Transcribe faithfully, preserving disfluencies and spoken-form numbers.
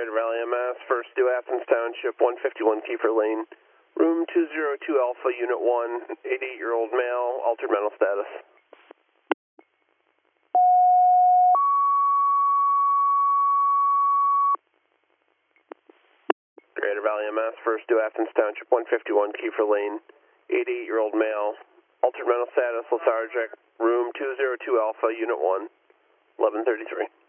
Greater Valley M S, first due Athens Township, one fifty-one Kiefer Lane, room two oh two Alpha, Unit one, eighty-eight-year-old male, altered mental status. Greater Valley M S, first due Athens Township, one fifty-one Kiefer Lane, eighty-eight-year-old male, altered mental status, lethargic, room two oh two Alpha, Unit one, eleven thirty-three.